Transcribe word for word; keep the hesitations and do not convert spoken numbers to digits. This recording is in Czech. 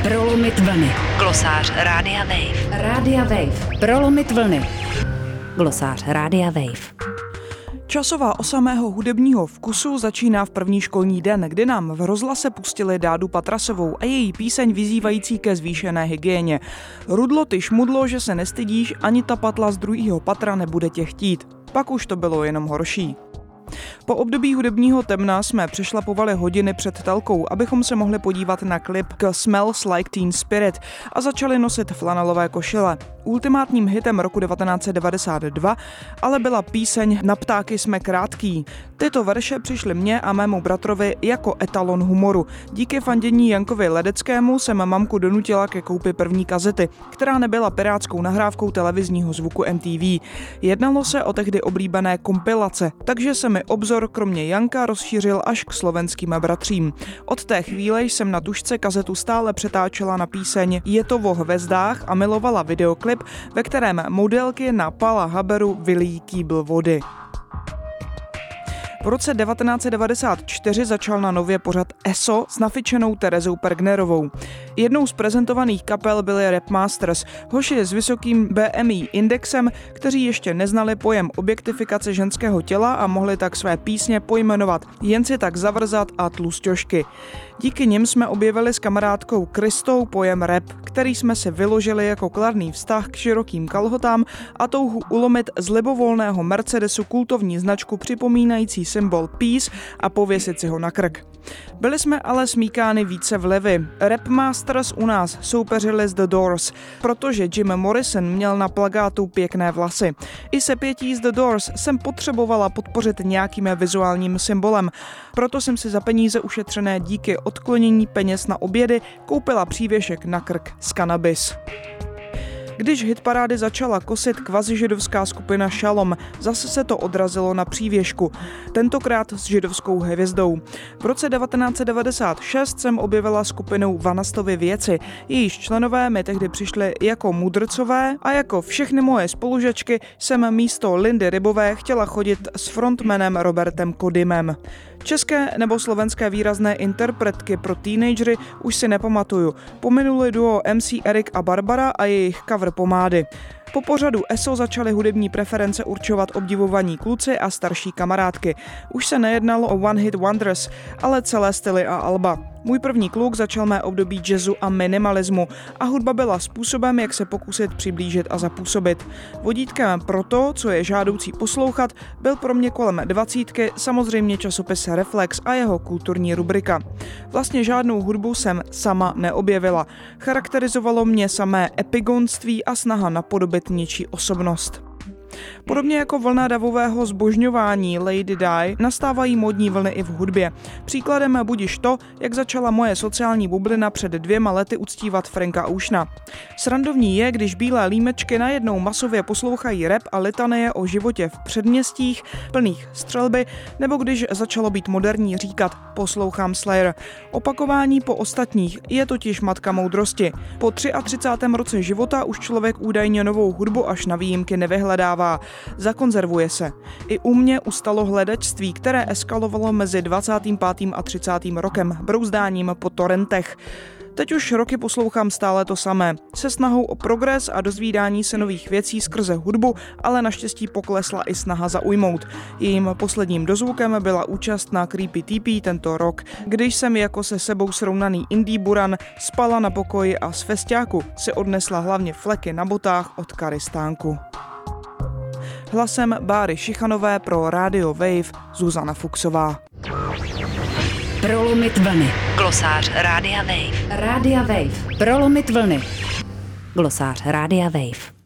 Prolomit vlny. Glosář Rádia Wave. Rádia Wave. Prolomit vlny. Glosář Rádia Wave. Časová osa mého hudebního vkusu začíná v první školní den, kdy nám v rozhlase pustili Dádu Patrasovou a její píseň vyzývající ke zvýšené hygieně. Rudlo ty šmudlo, že se nestydíš, ani ta patla z druhého patra nebude tě chtít. Pak už to bylo jenom horší. Po období hudebního temna jsme přešlapovali hodiny před telkou, abychom se mohli podívat na klip k Smells Like Teen Spirit a začali nosit flanelové košile. Ultimátním hitem roku devatenáct set devadesát dva ale byla píseň Na ptáky jsme krátký. Tyto verše přišly mně a mému bratrovi jako etalon humoru. Díky fandění Jankovi Ledeckému jsem mamku donutila ke koupi první kazety, která nebyla pirátskou nahrávkou televizního zvuku M T V. Jednalo se o tehdy oblíbené kompilace, takže se mi obzor kromě Janka rozšířil až k slovenským bratřím. Od té chvíle jsem na tužce kazetu stále přetáčela na píseň Je to o hvězdách a milovala videoklip, ve kterém modelky na Pala Haberu vylijí kýbl vody. V roce devatenáct set devadesát čtyři začal na Nově pořad E S O s nafičenou Terezou Pergnerovou. Jednou z prezentovaných kapel byly Rap Masters, hoši s vysokým B M I indexem, kteří ještě neznali pojem objektifikace ženského těla a mohli tak své písně pojmenovat Jen si tak zavrzat a Tlusťošky. Díky nim jsme objevili s kamarádkou Kristou pojem rap, který jsme si vyložili jako kladný vztah k širokým kalhotám a touhu ulomit z libovolného Mercedesu kultovní značku připomínající symbol Peace a pověsit si ho na krk. Byli jsme ale smíkány více vlivy. Rap Masters u nás soupeřili s The Doors, protože Jim Morrison měl na plakátu pěkné vlasy. I se pětí z The Doors jsem potřebovala podpořit nějakým vizuálním symbolem. Proto jsem si za peníze ušetřené díky odklonění peněz na obědy koupila přívěšek na krk z Cannabis. Když hitparády začala kosit kvazižidovská skupina Shalom, zase se to odrazilo na přívěšku, tentokrát s židovskou hvězdou. V roce devatenáct set devadesát šest jsem objevila skupinu Vanastovy věci, jejíž členové mi tehdy přišli jako mudrcové a jako všechny moje spolužačky jsem místo Lindy Rybové chtěla chodit s frontmanem Robertem Kodymem. České nebo slovenské výrazné interpretky pro teenagery už si nepamatuju. Pominuli duo M C Erik a Barbara a jejich cover Pomády. Po pořadu E S O začaly hudební preference určovat obdivovaní kluci a starší kamarádky. Už se nejednalo o One Hit Wonders, ale celé styly a alba. Můj první kluk začal mé období jazzu a minimalismu a hudba byla způsobem, jak se pokusit přiblížit a zapůsobit. Vodítkem pro to, co je žádoucí poslouchat, byl pro mě kolem dvacítky samozřejmě časopis Reflex a jeho kulturní rubrika. Vlastně žádnou hudbu jsem sama neobjevila. Charakterizovalo mě samé epigonství a snaha napodobit něčí osobnost. Podobně jako vlna davového zbožňování Lady Di nastávají módní vlny i v hudbě. Příkladem budiž to, jak začala moje sociální bublina před dvěma lety uctívat Franka Oceana. Srandovní je, když bílé límečky najednou masově poslouchají rap a litanie o životě v předměstích plných střelby, nebo když začalo být moderní říkat poslouchám Slayer. Opakování po ostatních je totiž matka moudrosti. Po třicátém třetím roce života už člověk údajně novou hudbu až na výjimky nevyhledává. Zakonzervuje se. I u mě ustalo hledačství, které eskalovalo mezi dvacátým pátým a třicátým rokem brouzdáním po torrentech. Teď už roky poslouchám stále to samé. Se snahou o progres a dozvídání se nových věcí skrze hudbu, ale naštěstí poklesla i snaha zaujmout. Jejím posledním dozvukem byla účast na Creepy T P tento rok, když jsem jako se sebou srovnaný indie buran spala na pokoji a z festiáku si odnesla hlavně fleky na botách od Karistánku. Hlasem Báry Šichanové pro Radio Wave Zuzana Fuchsová. Prolomit vlny. Glosář Rádia Wave. Rádia Wave. Prolomit vlny. Glosář Rádia Wave.